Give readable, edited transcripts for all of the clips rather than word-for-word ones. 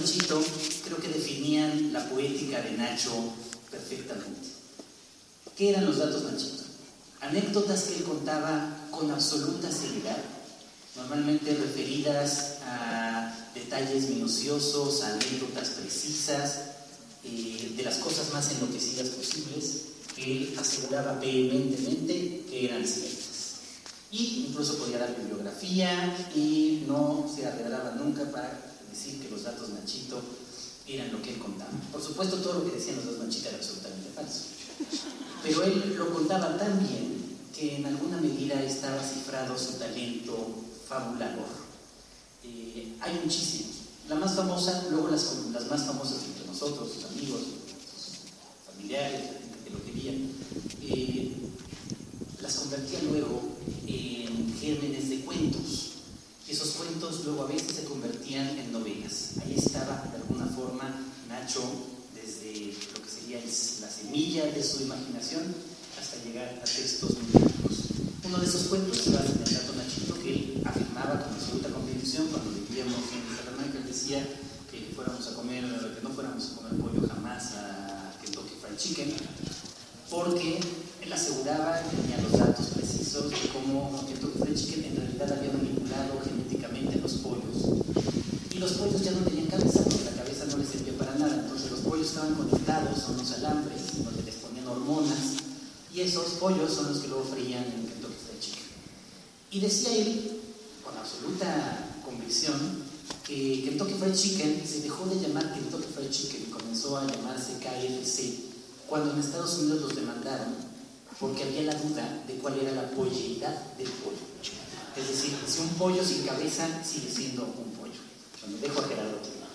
Nachito creo que definían la poética de Nacho perfectamente. ¿Qué eran los datos Nachito? Anécdotas que él contaba con absoluta seriedad, normalmente referidas a detalles minuciosos, a anécdotas precisas, de las cosas más enloquecidas posibles, que él aseguraba vehementemente que eran ciertas. Y incluso podía dar bibliografía y no se arreglaba nunca para decir que los datos Nachito eran lo que él contaba. Por supuesto, todo lo que decían los datos Nachito era absolutamente falso. Pero él lo contaba tan bien que en alguna medida estaba cifrado su talento fabulador. Hay muchísimos. La más famosa, luego las más famosas entre nosotros, sus amigos, sus familiares, la gente que lo quería, las convertía luego en gérmenes de cuentos. Esos cuentos luego a veces se convertían en novelas. Ahí estaba, de alguna forma, Nacho, desde lo que sería la semilla de su imaginación hasta llegar a textos muy largos. Uno de esos cuentos se basa en el dato Nachito, que él afirmaba con absoluta convicción cuando vivíamos en Salamanca. Él decía que no fuéramos a comer pollo jamás a Kentucky Fried Chicken, porque él aseguraba que tenía los datos precisos de cómo Kentucky Fried Chicken en realidad había manipulado genéticamente los pollos. Y los pollos ya no tenían cabeza, porque la cabeza no les servía para nada. Entonces los pollos estaban conectados a unos alambres donde les ponían hormonas, y esos pollos son los que luego freían en Kentucky Fried Chicken. Y decía él, con absoluta convicción, que Kentucky Fried Chicken se dejó de llamar Kentucky Fried Chicken y comenzó a llamarse KFC cuando en Estados Unidos los demandaron porque había la duda de cuál era la polleidad del pollo. Es decir, si un pollo sin cabeza sigue siendo un pollo. Bueno, dejo a Gerardo otro lado.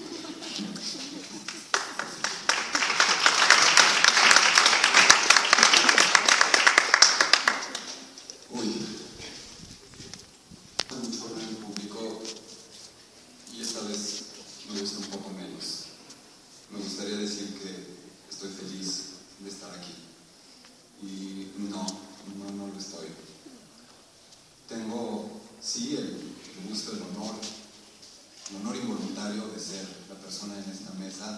Mucho con el público y esta vez me gusta un poco menos. Me gustaría decir que estoy feliz de estar aquí. Y no lo estoy. Tengo, sí, el gusto, el honor involuntario de ser la persona en esta mesa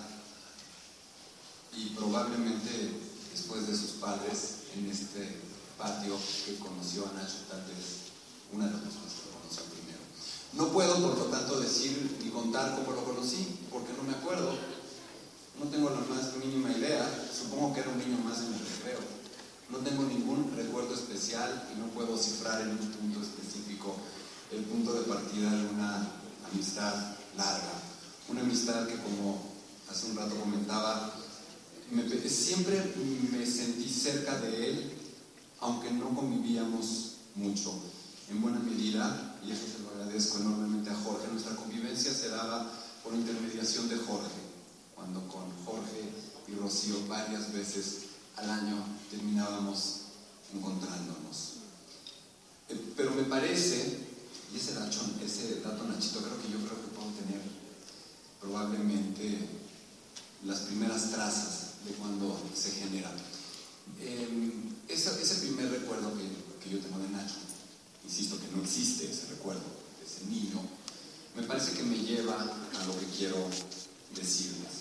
y probablemente después de sus padres en este patio que conoció a Nacho, tal vez una de las personas que lo conoció primero. No puedo, por lo tanto, decir ni contar cómo lo conocí, porque no me acuerdo. No tengo la más mínima idea. Supongo que era un niño más en el recreo. No tengo ningún recuerdo especial y no puedo cifrar en un punto específico el punto de partida de una amistad larga. Una amistad que, como hace un rato comentaba, siempre me sentí cerca de él, aunque no convivíamos mucho. En buena medida, y eso se lo agradezco enormemente a Jorge, nuestra convivencia se daba por intermediación de Jorge, cuando con Jorge y Rocío varias veces al año terminábamos encontrándonos. Pero me parece, y ese dato Nachito, creo que puedo tener probablemente las primeras trazas de cuando se genera. Ese primer recuerdo que yo tengo de Nacho, insisto que no existe ese recuerdo de ese niño, me parece que me lleva a lo que quiero decirles.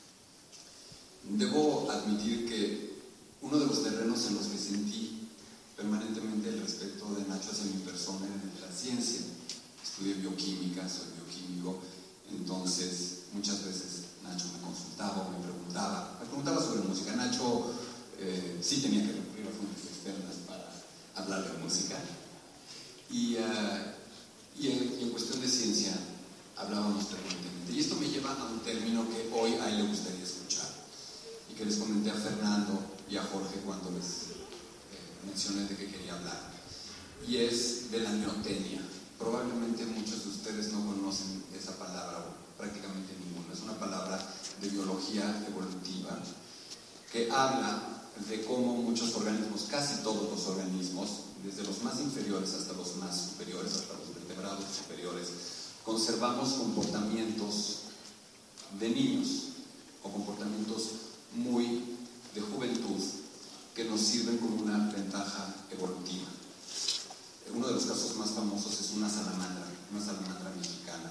Debo admitir que uno de los terrenos en los que sentí permanentemente el respeto de Nacho hacia mi persona era la ciencia. Estudié bioquímica, soy bioquímico, entonces muchas veces Nacho me consultaba o me preguntaba sobre música. Nacho sí tenía que recurrir a fuentes externas para hablar de música. Y en cuestión de ciencia hablábamos frecuentemente. Y esto me lleva a un término que hoy a él le gustaría escuchar y que les comenté a Fernando y a Jorge cuando les mencioné de qué quería hablar. Y es de la neotenia. Probablemente muchos de ustedes no conocen esa palabra, o prácticamente ninguno. Es una palabra de biología evolutiva que habla de cómo muchos organismos, casi todos los organismos, desde los más inferiores hasta los más superiores, hasta los vertebrados superiores, conservamos comportamientos de niños o comportamientos muy de juventud que nos sirven como una ventaja evolutiva. Uno de los casos más famosos es una salamandra mexicana.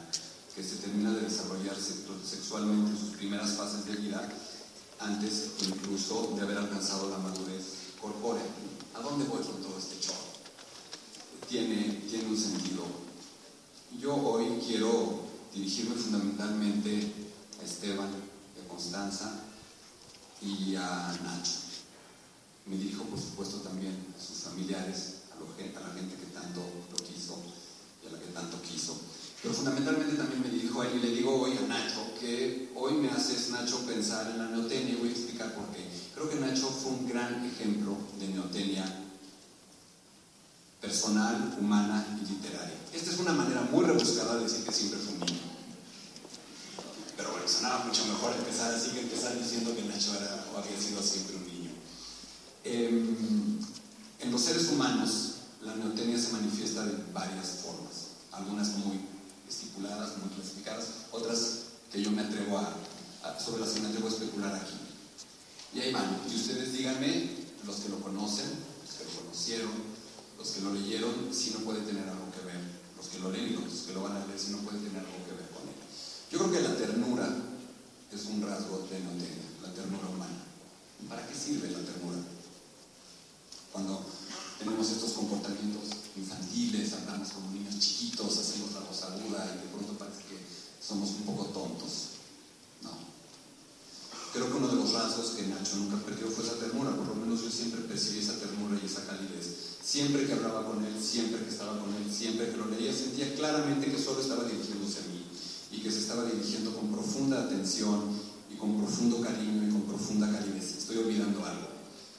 que se termina de desarrollar sexualmente en sus primeras fases de vida, antes incluso de haber alcanzado la madurez corpórea. ¿A dónde voy con todo este show? Tiene un sentido. Yo hoy quiero dirigirme fundamentalmente a Esteban, a Constanza y a Nacho. Me dirijo, por supuesto, también a sus familiares, a la gente que tanto lo quiso y a la que tanto quiso. Pero fundamentalmente también me dirijo a él y le digo hoy a Nacho, que hoy me haces, Nacho, pensar en la neotenia, y voy a explicar por qué. Creo que Nacho fue un gran ejemplo de neotenia personal, humana y literaria. Esta es una manera muy rebuscada de decir que siempre fue un niño. Pero bueno, sonaba mucho mejor empezar así que empezar diciendo que Nacho era o había sido siempre un niño. En los seres humanos, la neotenia se manifiesta de varias formas, algunas muy estipuladas, muy clasificadas, otras que yo me atrevo sobre las que me atrevo a especular aquí. Y ahí van, y ustedes díganme, los que lo conocen, los que lo conocieron, los que lo leyeron, si no puede tener algo que ver, los que lo leen y los que lo van a leer, si no puede tener algo que ver con él. Yo creo que la ternura es un rasgo de neotenia, la ternura humana. ¿Para qué sirve la ternura? Cuando tenemos estos comportamientos infantiles, hablamos como niños chiquitos, hacemos la voz aguda y de pronto parece que somos un poco tontos. No. Creo que uno de los rasgos que Nacho nunca perdió fue esa ternura, por lo menos yo siempre percibí esa ternura y esa calidez. Siempre que hablaba con él, siempre que estaba con él, siempre que lo leía, sentía claramente que solo estaba dirigiéndose a mí y que se estaba dirigiendo con profunda atención y con profundo cariño y con profunda calidez. Estoy olvidando algo.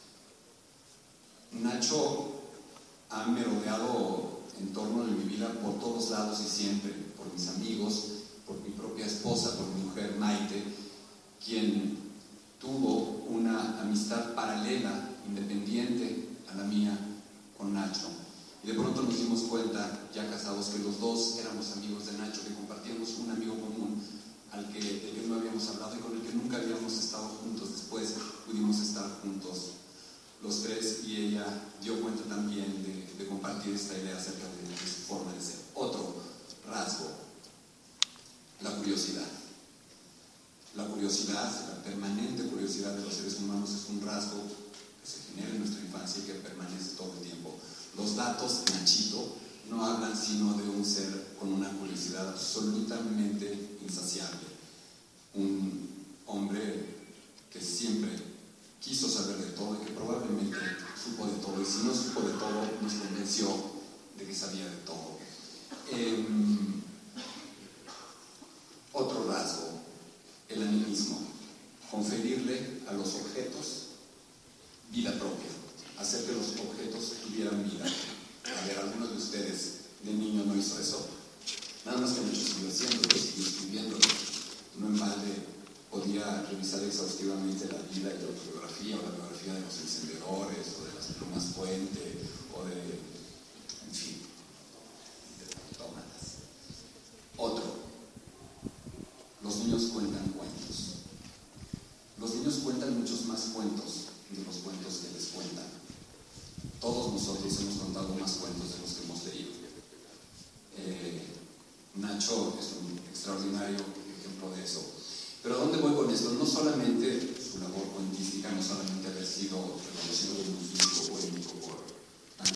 Nacho ha merodeado en torno de mi vida por todos lados y siempre, por mis amigos, por mi propia esposa, por mi mujer Maite, quien tuvo una amistad paralela, independiente a la mía, con Nacho. Y de pronto nos dimos cuenta, ya casados, que los dos éramos amigos de Nacho, que compartíamos un amigo común del que no habíamos hablado y con el que nunca habíamos estado juntos. Después pudimos estar juntos los tres y ella dio cuenta también de compartir esta idea acerca de su forma de ser. Otro rasgo, la curiosidad. La curiosidad, la permanente curiosidad de los seres humanos es un rasgo que se genera en nuestra infancia y que permanece todo el tiempo. Los datos, Nachito, no hablan sino de un ser con una curiosidad absolutamente insaciable. Un hombre que siempre quiso saber de todo y que probablemente supo de todo, y si no supo de todo, nos convenció de que sabía de todo. Otro rasgo, el animismo. Conferirle a los objetos vida propia, hacer que los objetos tuvieran vida. A ver, algunos de ustedes de niño no hizo eso. Nada más que muchos siguió haciéndolo, siguió escribiéndolo. No en balde podía revisar exhaustivamente la vida y la autobiografía o la biografía de los encendedores o de las plumas fuente o de, en fin, de autómatas. Otro, los niños cuentan cuentos. Los niños cuentan muchos más cuentos de los cuentos que les cuentan. Todos nosotros hemos contado más cuentos de los que hemos leído. Nacho es un extraordinario ejemplo de eso. Pero ¿a dónde voy con esto? No solamente su labor cuentística, no solamente haber sido reconocido como un físico poeta,